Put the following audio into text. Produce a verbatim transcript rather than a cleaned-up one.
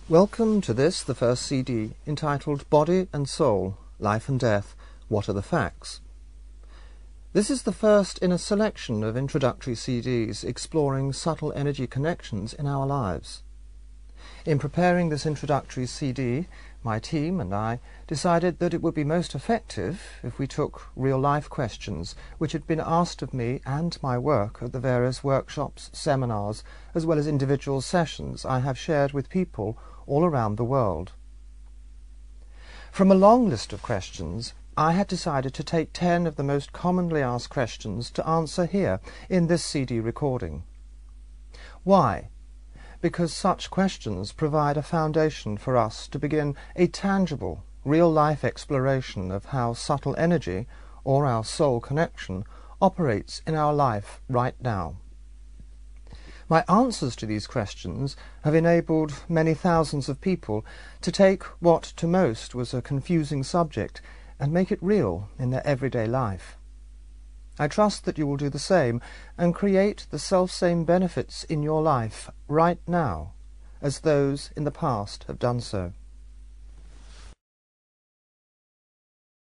Welcome to this, the first C D, entitled Body and Soul, Life and Death, What are the Facts? This is the first in a selection of introductory C Ds exploring subtle energy connections in our lives. In preparing this introductory C D, my team and I decided that it would be most effective if we took real-life questions which had been asked of me and my work at the various workshops, seminars, as well as individual sessions I have shared with people all around the world. From a long list of questions, I had decided to take ten of the most commonly asked questions to answer here in this C D recording. Why? Because such questions provide a foundation for us to begin a tangible, real-life exploration of how subtle energy, or our soul connection, operates in our life right now. My answers to these questions have enabled many thousands of people to take what to most was a confusing subject and make it real in their everyday life. I trust that you will do the same and create the self-same benefits in your life right now as those in the past have done so.